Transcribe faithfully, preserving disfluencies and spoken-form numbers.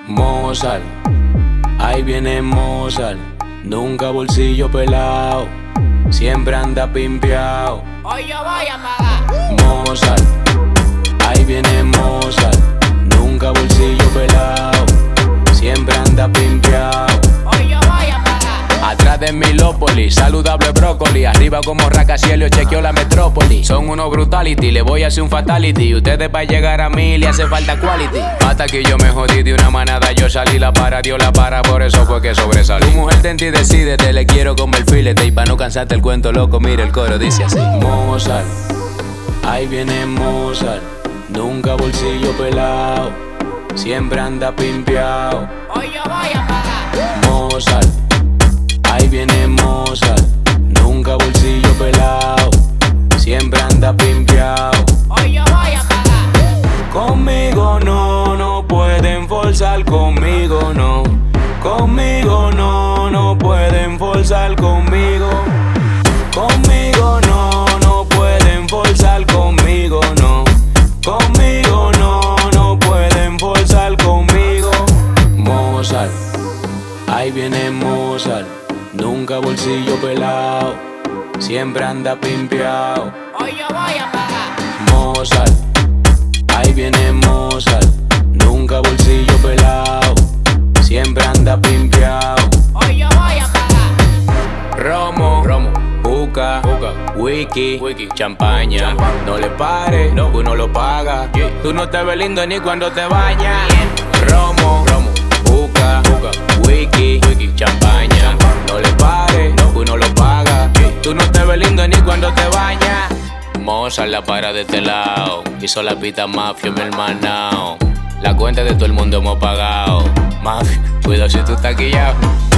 Mozart, ahí viene Mozart. Nunca bolsillo pelado, siempre anda pimpeado. Hoy yo voy a pagar. Mozart, ahí viene Mozart. Nunca bolsillo pelado, siempre anda pimpeado. Hoy yo voy a pagar. Atrás de Milópolis, saludable brócoli. Arriba como Racacielio, chequeó la metrópoli. Son unos brutality, le voy a hacer un fatality. Ustedes para llegar a mí le hace falta quality. Hasta que yo me jodí de una manada, yo salí la para, Dios la para, por eso fue que sobresalí. Tu mujer de ti decide, te le quiero como el filete. Y pa' no cansarte el cuento loco, mira el coro, dice así. Mozart, ahí viene Mozart. Nunca bolsillo pelado, siempre anda pimpeado. Hoy yo voy a pagar. Mozart, ahí viene Mozart. Nunca bolsillo pelado, siempre anda pimpeado. Hoy yo voy a pagar. Conmigo no, no pueden forzar, conmigo no. Conmigo no, no pueden forzar, conmigo. Conmigo no, no pueden forzar, conmigo no. Conmigo no, no pueden forzar, conmigo. Mozart, ahí viene Mozart. Nunca bolsillo pelado, siempre anda pimpeado. Hoy yo voy a pagar. Mozart, ahí viene Mozart. Nunca bolsillo pelado, siempre anda pimpeado. Hoy yo voy a pagar. Romo, Romo, Juca, Wiki, Wiki, champaña. Champaña. No le pares, no. Uno lo paga. Yeah. Tú no te ves lindo ni cuando te bañas. Yeah. Romo, Romo, Juca, Wiki, Wiki, champaña. Champaña. No le pares, no. Uno lo paga. Yeah. Tú no te ves lindo ni cuando te bañas. Mozart la para de este lado. Hizo la pita mafia, mi hermano. La cuenta de todo el mundo hemos pagado. Mafia, cuidado si tú estás quillado.